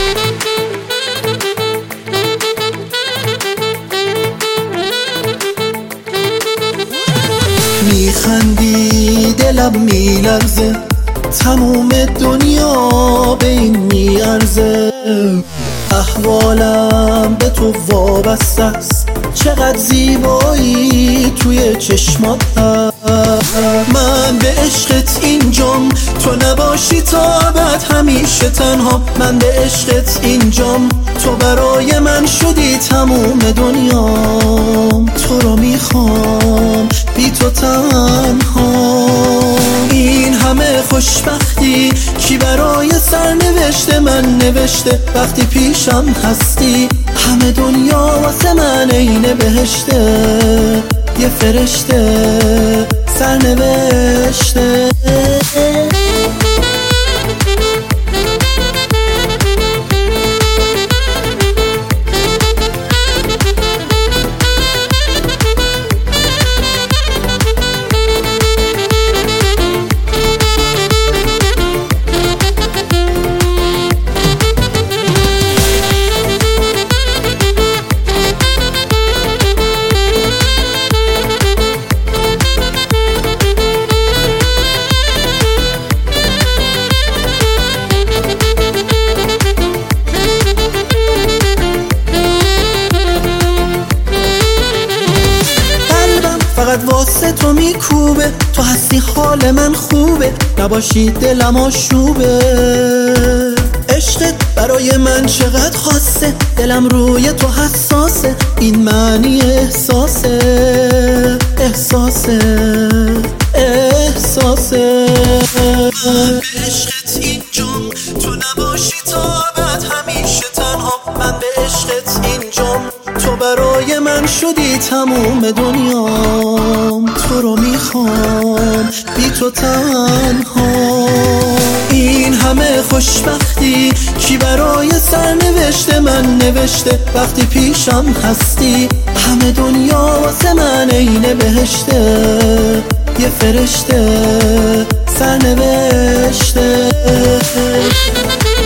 میخندی دلم میلرزه، تموم دنیا به این میارزه. احوالم به تو وابسته است، چقدر زیبایی توی چشمات هست. من به عشقت اینجام، تو نباشی تا ابد همیشه تنها. من به عشقت اینجام، تو برای من شدی تموم دنیام. تو رو میخوام بی تو تنها. این همه خوشبختی کی برای سرنوشت من نوشته؟ وقتی پیشم هستی همه دنیا واسه من عین بهشته. یه فرشته سرنوشته. فقط واسه تو میکوبه، تو هستی حال من خوبه، نباشی دلم آشوبه. عشقت برای من چقدر خاصه، دلم روی تو حساسه. این معنی احساسه، احساسه، احساسه. من به عشقت اینجام، تو نباشی تا ابد همیشه تنها. من به عشقت اینجام، تو برای من شدی تموم دنیام. تو رو میخوام بی تو تنها. این همه خوشبختی کی برای سرنوشت من نوشته؟ وقتی پیشم هستی همه دنیا واسه من عین بهشته. یه فرشته سرنوشته.